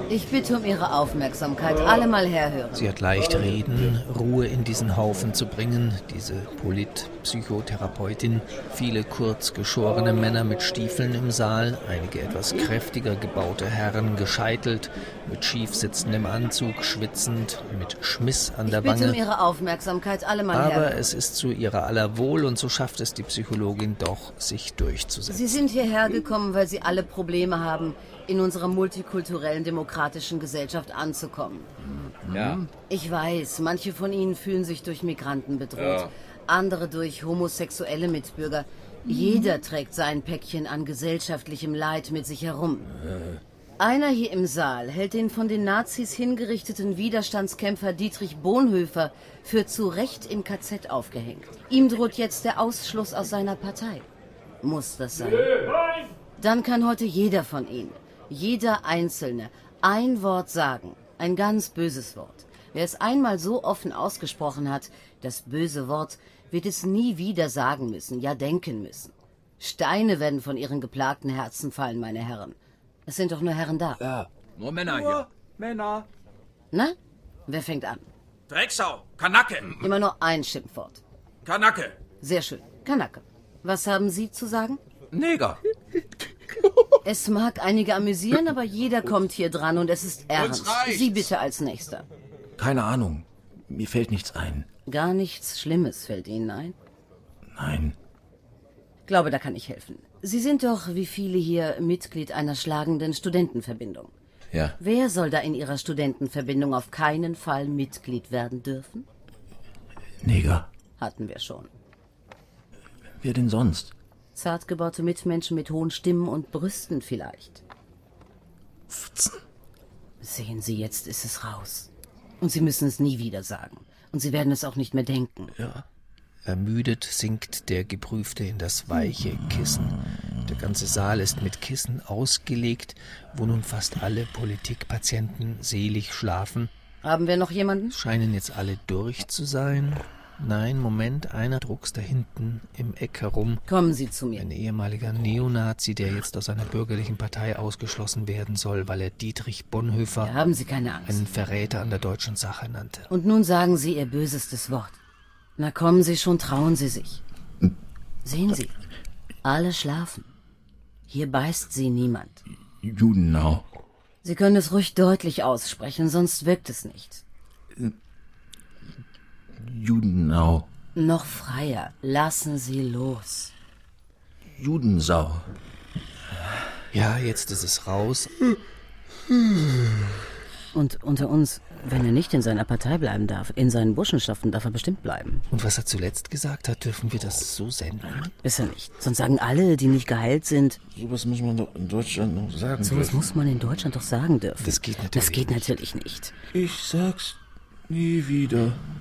Ich bitte um Ihre Aufmerksamkeit. Alle mal herhören. Sie hat leicht reden, Ruhe in diesen Haufen zu bringen. Diese Polit-Psychotherapeutin. Viele kurz geschorene Männer mit Stiefeln im Saal. Einige etwas kräftiger gebaute Herren, gescheitelt, mit schief sitzendem Anzug, schwitzend, mit Schmiss an der Wange. Ich bitte um Ihre Aufmerksamkeit. Alle mal herhören. Aber es ist zu ihrer aller Wohl und so schafft es die Psychologin doch, sich durchzusetzen. Sie sind hierher gekommen, weil Sie alle Probleme haben, in unserer multikulturellen, demokratischen Gesellschaft anzukommen. Ja. Ich weiß, manche von Ihnen fühlen sich durch Migranten bedroht, andere durch homosexuelle Mitbürger. Jeder trägt sein Päckchen an gesellschaftlichem Leid mit sich herum. Einer hier im Saal hält den von den Nazis hingerichteten Widerstandskämpfer Dietrich Bonhoeffer für zu Recht im KZ aufgehängt. Ihm droht jetzt der Ausschluss aus seiner Partei. Muss das sein? Dann kann heute jeder von Ihnen, jeder Einzelne, ein Wort sagen. Ein ganz böses Wort. Wer es einmal so offen ausgesprochen hat, das böse Wort, wird es nie wieder sagen müssen, ja denken müssen. Steine werden von Ihren geplagten Herzen fallen, meine Herren. Es sind doch nur Herren da. Ja. Nur Männer hier. Männer. Na? Wer fängt an? Drecksau. Kanacke. Immer nur ein Schimpfwort. Kanacke. Sehr schön. Kanacke. Was haben Sie zu sagen? Neger. Es mag einige amüsieren, aber jeder kommt hier dran und es ist ernst. Uns reicht's. Sie bitte als Nächster. Keine Ahnung. Mir fällt nichts ein. Gar nichts Schlimmes fällt Ihnen ein? Nein. Glaube, da kann ich helfen. Sie sind doch, wie viele hier, Mitglied einer schlagenden Studentenverbindung. Ja. Wer soll da in Ihrer Studentenverbindung auf keinen Fall Mitglied werden dürfen? Neger. Hatten wir schon. Wer denn sonst? Zartgebaute Mitmenschen mit hohen Stimmen und Brüsten vielleicht. Pfzen. Sehen Sie, jetzt ist es raus. Und Sie müssen es nie wieder sagen. Und Sie werden es auch nicht mehr denken. Ja. Ermüdet sinkt der Geprüfte in das weiche Kissen. Der ganze Saal ist mit Kissen ausgelegt, wo nun fast alle Politikpatienten selig schlafen. Haben wir noch jemanden? Scheinen jetzt alle durch zu sein. Nein, Moment, einer druckst da hinten im Eck herum. Kommen Sie zu mir. Ein ehemaliger Neonazi, der jetzt aus einer bürgerlichen Partei ausgeschlossen werden soll, weil er Dietrich Bonhoeffer, Ja, haben Sie keine Angst. einen Verräter an der deutschen Sache, nannte. Und nun sagen Sie Ihr bösestes Wort. Na kommen Sie schon, trauen Sie sich. Sehen Sie, alle schlafen. Hier beißt Sie niemand. Judenau. Sie können es ruhig deutlich aussprechen, sonst wirkt es nicht. Judenau. Noch freier. Lassen Sie los. Judensau. Ja, jetzt ist es raus. Und unter uns, wenn er nicht in seiner Partei bleiben darf, in seinen Burschenschaften darf er bestimmt bleiben. Und was er zuletzt gesagt hat, dürfen wir das so senden? Besser nicht. Sonst sagen alle, die nicht geheilt sind, Sowas muss man doch in Deutschland noch sagen sowas dürfen. muss man in Deutschland doch sagen dürfen. Das geht Das geht natürlich nicht. Ich sag's nie wieder.